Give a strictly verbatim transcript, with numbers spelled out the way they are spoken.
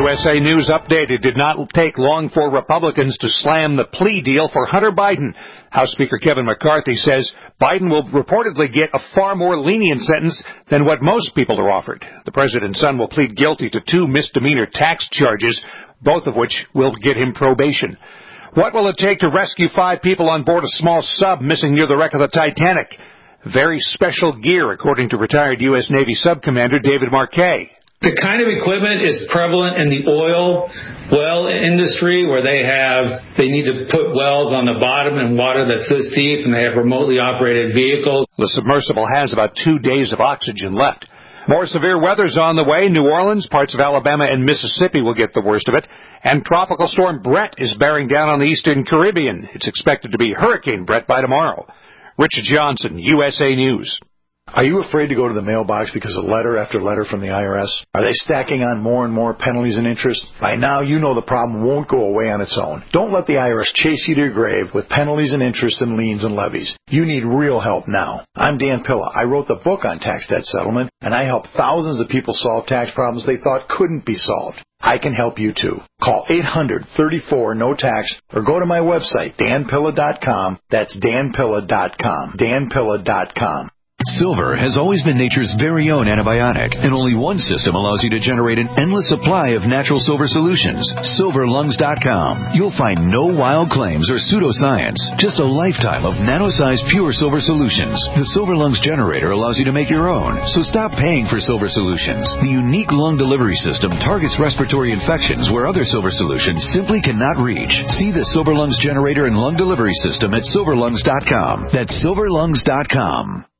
S A News update. It did not take long for Republicans to slam the plea deal for Hunter Biden. House Speaker Kevin McCarthy says Biden will reportedly get a far more lenient sentence than what most people are offered. The president's son will plead guilty to two misdemeanor tax charges, both of which will get him probation. What will it take to rescue five people on board a small sub missing near the wreck of the Titanic? Very special gear, according to retired U S Navy Subcommander David Marquet. The kind of equipment is prevalent in the oil well industry where they have, they need to put wells on the bottom in water that's this deep, and they have remotely operated vehicles. The submersible has about two days of oxygen left. More severe weather's on the way. New Orleans, parts of Alabama, and Mississippi will get the worst of it. And Tropical Storm Brett is bearing down on the eastern Caribbean. It's expected to be Hurricane Brett by tomorrow. Richard Johnson, U S A News. Are you afraid to go to the mailbox because of letter after letter from the I R S? Are they stacking on more and more penalties and interest? By now, you know the problem won't go away on its own. Don't let the I R S chase you to your grave with penalties and interest and liens and levies. You need real help now. I'm Dan Pilla. I wrote the book on tax debt settlement, and I helped thousands of people solve tax problems they thought couldn't be solved. I can help you too. Call eight hundred, thirty-four, no tax or go to my website, dan pilla dot com. That's dan pilla dot com. dan pilla dot com. Silver has always been nature's very own antibiotic, and only one system allows you to generate an endless supply of natural silver solutions. silver lungs dot com. You'll find no wild claims or pseudoscience, just a lifetime of nano-sized pure silver solutions. The Silver Lungs generator allows you to make your own, so stop paying for silver solutions. The unique lung delivery system targets respiratory infections where other silver solutions simply cannot reach. See the Silver Lungs generator and lung delivery system at silver lungs dot com. That's silver lungs dot com.